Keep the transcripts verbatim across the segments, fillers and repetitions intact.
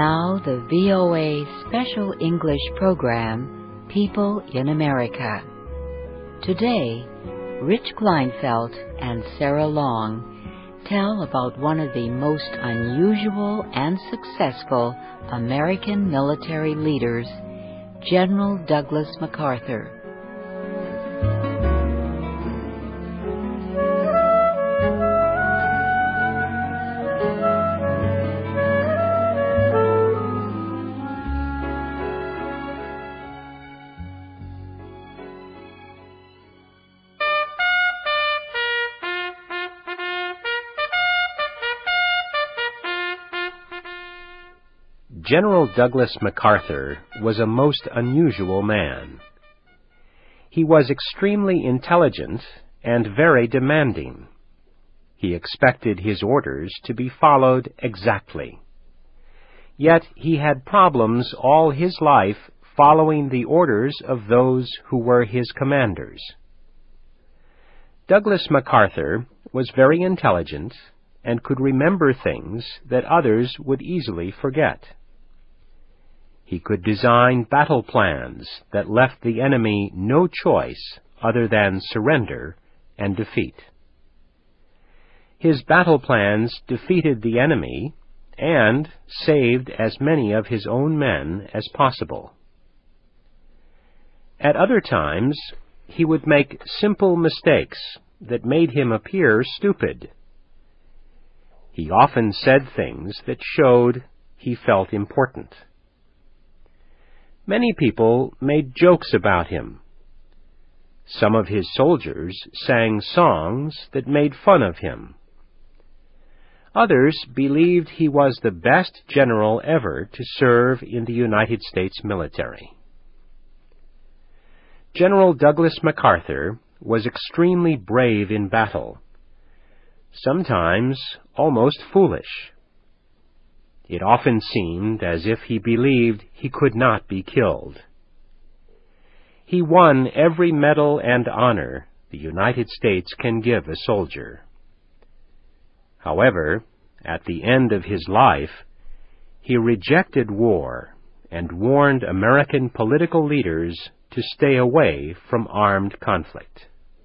now the V O A Special English program, People in America. Today, Rich Kleinfeld and Sarah Long tell about one of the most unusual and successful American military leaders, General Douglas MacArthur. General Douglas MacArthur was a most unusual man. He was extremely intelligent and very demanding. He expected his orders to be followed exactly. Yet he had problems all his life following the orders of those who were his commanders. Douglas MacArthur was very intelligent and could remember things that others would easily forget. He could design battle plans that left the enemy no choice other than surrender and defeat. His battle plans defeated the enemy and saved as many of his own men as possible. At other times, he would make simple mistakes that made him appear stupid. He often said things that showed he felt important. Many people made jokes about him. Some of his soldiers sang songs that made fun of him. Others believed he was the best general ever to serve in the United States military. General Douglas MacArthur was extremely brave in battle, sometimes almost foolish. It often seemed as if he believed he could not be killed. He won every medal and honor the United States can give a soldier. However, at the end of his life, he rejected war and warned American political leaders to stay away from armed conflict.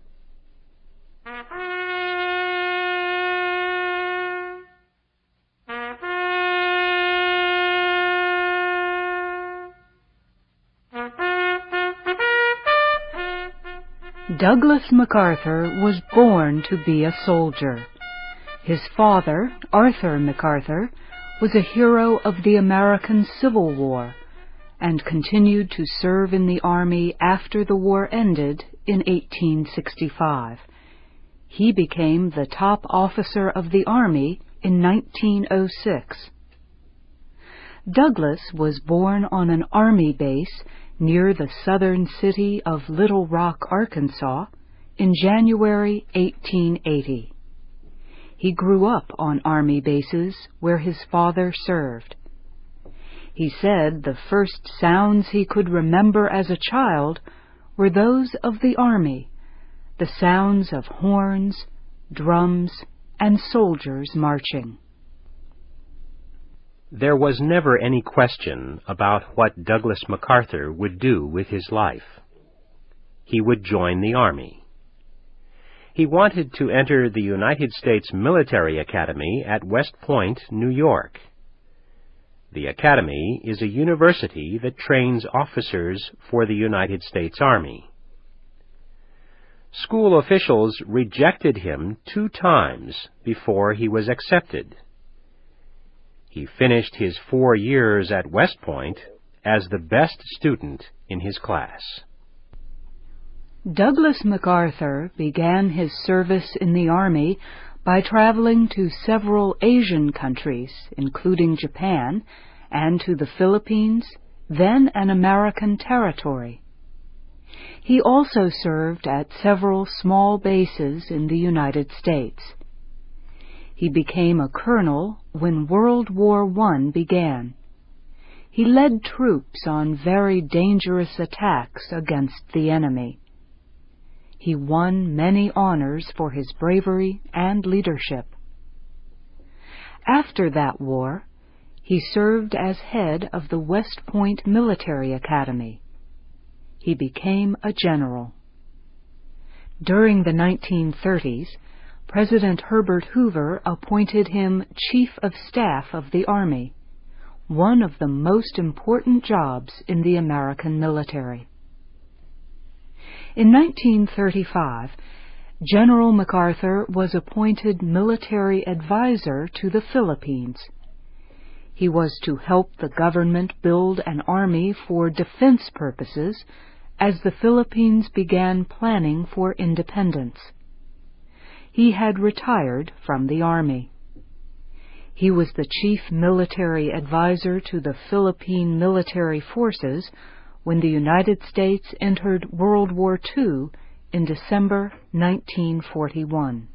Douglas MacArthur was born to be a soldier. His father, Arthur MacArthur, was a hero of the American Civil War and continued to serve in the Army after the war ended in eighteen sixty-five. He became the top officer of the Army in nineteen oh six. Douglas was born on an Army base near the southern city of Little Rock, Arkansas, in January eighteen eighty. He grew up on Army bases where his father served. He said the first sounds he could remember as a child were those of the Army, the sounds of horns, drums, and soldiers marching. There was never any question about what Douglas MacArthur would do with his life. He would join the Army. He wanted to enter the United States Military Academy at West Point, New York. The Academy is a university that trains officers for the United States Army. School officials rejected him two times before he was accepted. He finished his four years at West Point as the best student in his class. Douglas MacArthur began his service in the Army by traveling to several Asian countries, including Japan, and to the Philippines, then an American territory. He also served at several small bases in the United States. He became a colonel when World War One began. He led troops on very dangerous attacks against the enemy. He won many honors for his bravery and leadership. After that war, he served as head of the West Point Military Academy. He became a general. During the nineteen thirties, President Herbert Hoover appointed him Chief of Staff of the Army, one of the most important jobs in the American military. In nineteen thirty-five, General MacArthur was appointed military advisor to the Philippines. He was to help the government build an army for defense purposes as the Philippines began planning for independence. He had retired from the army. He was the chief military advisor to the Philippine military forces when the United States entered World War Two in December nineteen forty-one.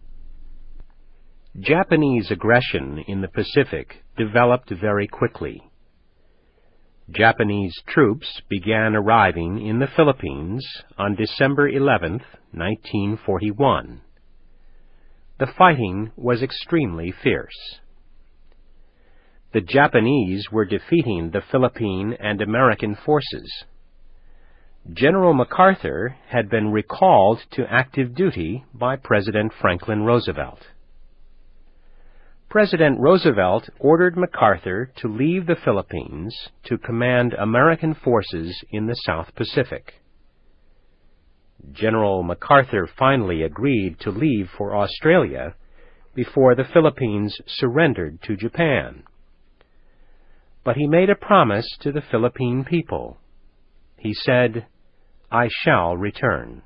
Japanese aggression in the Pacific developed very quickly. Japanese troops began arriving in the Philippines on December eleventh, nineteen forty-one. The fighting was extremely fierce. The Japanese were defeating the Philippine and American forces. General MacArthur had been recalled to active duty by President Franklin Roosevelt. President Roosevelt ordered MacArthur to leave the Philippines to command American forces in the South Pacific. General MacArthur finally agreed to leave for Australia before the Philippines surrendered to Japan. But he made a promise to the Philippine people. He said, "I shall return."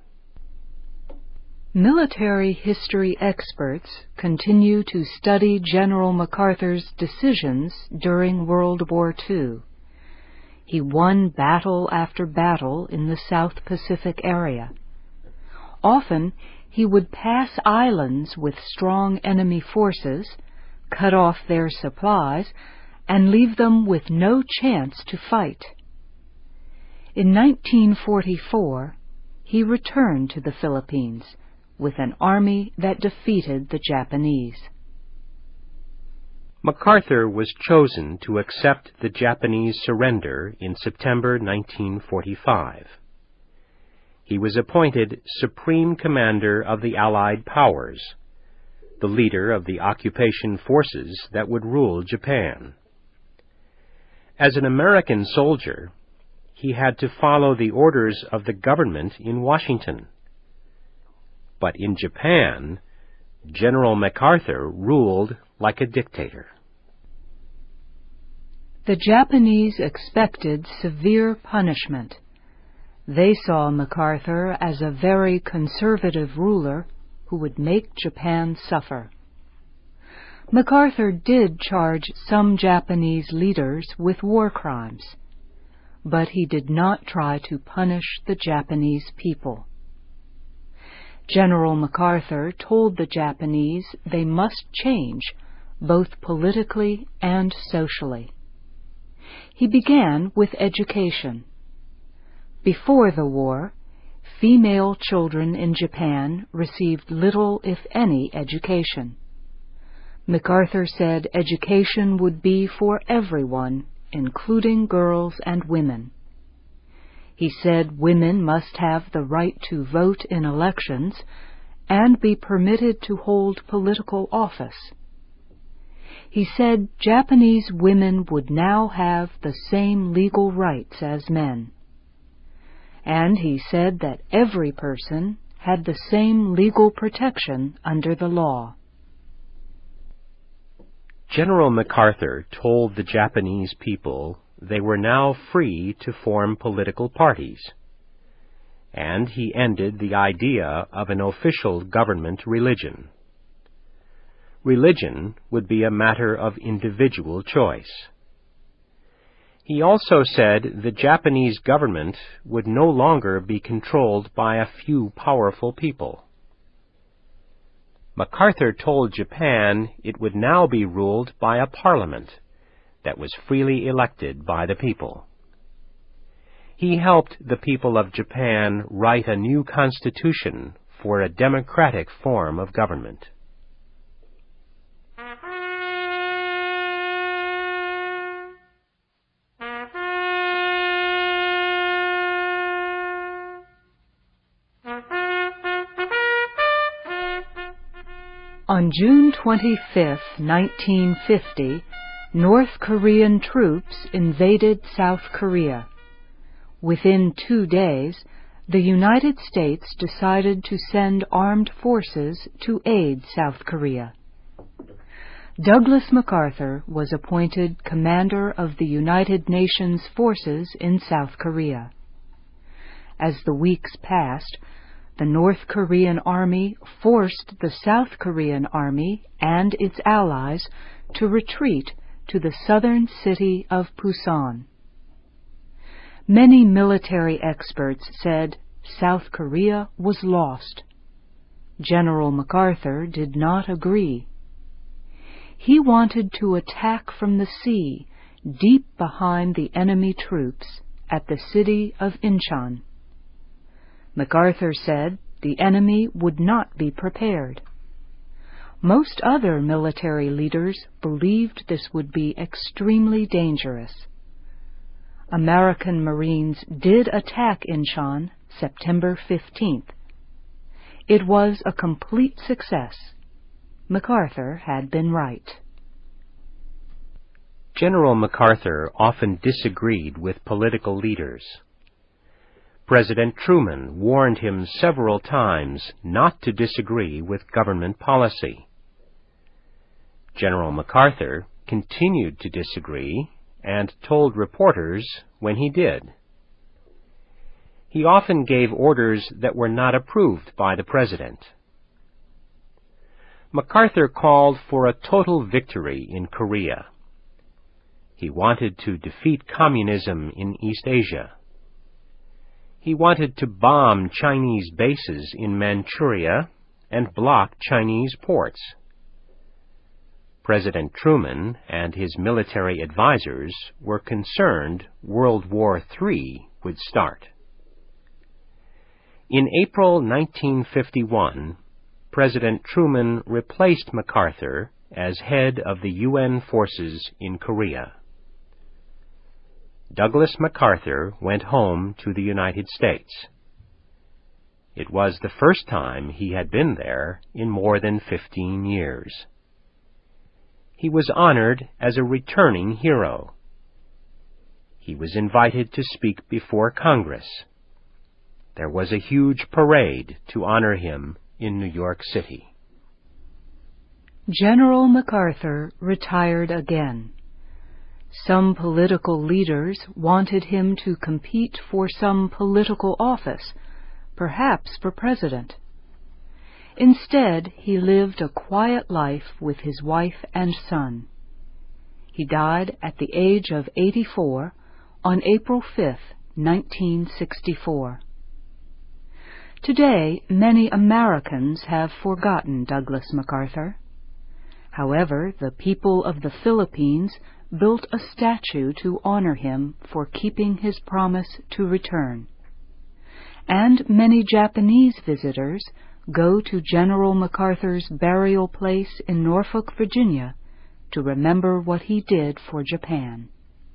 Military history experts continue to study General MacArthur's decisions during World War Two. He won battle after battle in the South Pacific area. Often he would pass islands with strong enemy forces, cut off their supplies, and leave them with no chance to fight. In nineteen forty-four, he returned to the Philippines with an army that defeated the Japanese. MacArthur was chosen to accept the Japanese surrender in September nineteen forty-five. He was appointed Supreme Commander of the Allied Powers, the leader of the occupation forces that would rule Japan. As an American soldier, he had to follow the orders of the government in Washington. But in Japan, General MacArthur ruled like a dictator. The Japanese expected severe punishment. They saw MacArthur as a very conservative ruler who would make Japan suffer. MacArthur did charge some Japanese leaders with war crimes, but he did not try to punish the Japanese people. General MacArthur told the Japanese they must change, both politically and socially. He began with education. Before the war, female children in Japan received little, if any, education. MacArthur said education would be for everyone, including girls and women. He said women must have the right to vote in elections and be permitted to hold political office. He said Japanese women would now have the same legal rights as men. And he said that every person had the same legal protection under the law. General MacArthur told the Japanese people they were now free to form political parties, and he ended the idea of an official government religion. Religion would be a matter of individual choice. He also said the Japanese government would no longer be controlled by a few powerful people. MacArthur told Japan it would now be ruled by a parliament that was freely elected by the people. He helped the people of Japan write a new constitution for a democratic form of government. On June twenty-fifth, nineteen fifty, North Korean troops invaded South Korea. Within two days, the United States decided to send armed forces to aid South Korea. Douglas MacArthur was appointed commander of the United Nations forces in South Korea. As the weeks passed, the North Korean army forced the South Korean army and its allies to retreat to the southern city of Pusan. Many military experts said South Korea was lost. General MacArthur did not agree. He wanted to attack from the sea, deep behind the enemy troops, at the city of Incheon. MacArthur said the enemy would not be prepared. Most other military leaders believed this would be extremely dangerous. American Marines did attack Incheon September fifteenth. It was a complete success. MacArthur had been right. General MacArthur often disagreed with political leaders. President Truman warned him several times not to disagree with government policy. General MacArthur continued to disagree and told reporters when he did. He often gave orders that were not approved by the president. MacArthur called for a total victory in Korea. He wanted to defeat communism in East Asia. He wanted to bomb Chinese bases in Manchuria and block Chinese ports. President Truman and his military advisers were concerned World War Three would start. In April nineteen fifty-one, President Truman replaced MacArthur as head of the U N forces in Korea. Douglas MacArthur went home to the United States. It was the first time he had been there in more than fifteen years. He was honored as a returning hero. He was invited to speak before Congress. There was a huge parade to honor him in New York City. General MacArthur retired again. Some political leaders wanted him to compete for some political office, perhaps for president. Instead, he lived a quiet life with his wife and son. He died at the age of eighty-four on April fifth, nineteen sixty-four. Today, many Americans have forgotten Douglas MacArthur. However, the people of the Philippines built a statue to honor him for keeping his promise to return. And many Japanese visitors go to General MacArthur's burial place in Norfolk, Virginia, to remember what he did for Japan.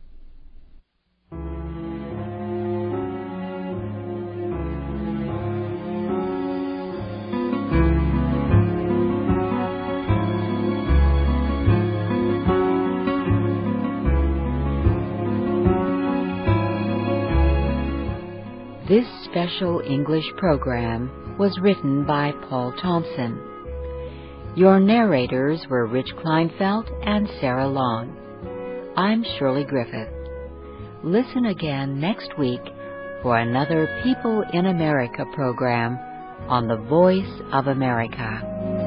This special English program was written by Paul Thompson. Your narrators were Rich Kleinfeld and Sarah Long. I'm Shirley Griffith. Listen again next week for another People in America program on the Voice of America.